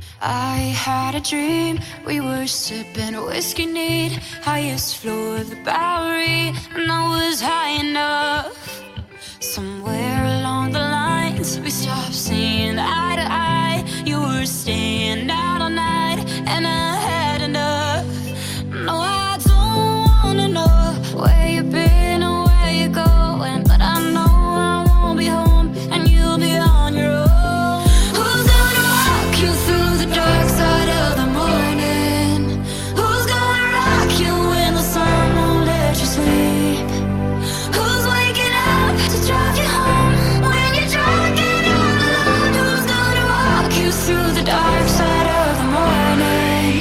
I had a dream, we were sipping whiskey neat, highest floor of the Bowery, and I was high enough. Somewhere along the lines, we stopped seeing eye to eye. You were staying out all night, and I had enough. No, I don't wanna know where you've been or where you're going, but I know I won't be home, and you'll be on your own. Who's gonna walk you through the dark side of the morning? Who's gonna rock you when the sun won't let you sleep? Who's waking up to drive you home when you're drunk and all alone? Who's gonna walk you through the dark side of the morning?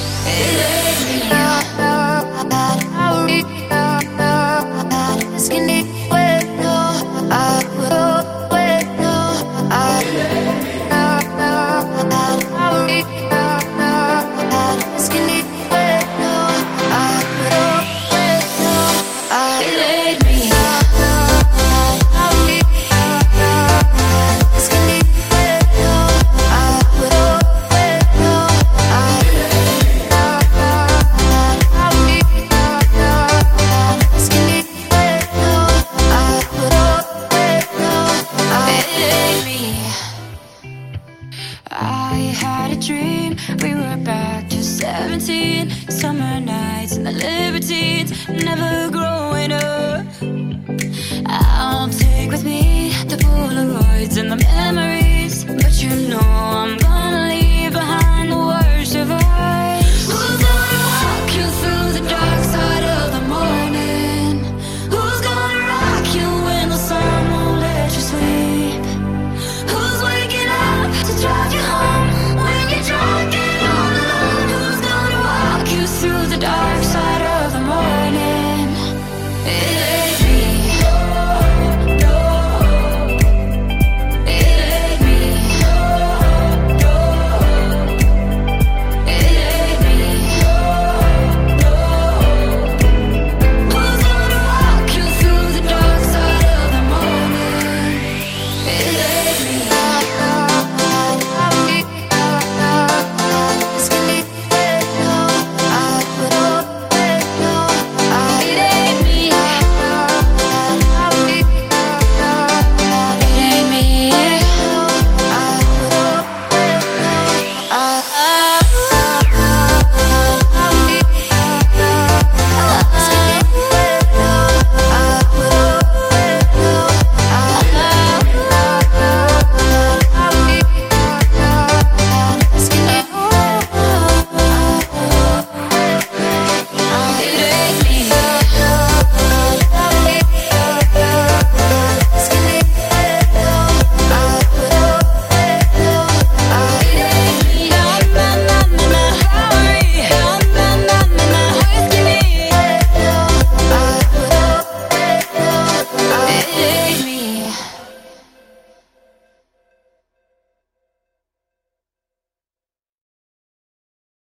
I had a dream, we were back to 17, summer nights and the libertines, never growing up. I'll take with me the Polaroids and the memories, but you know I'm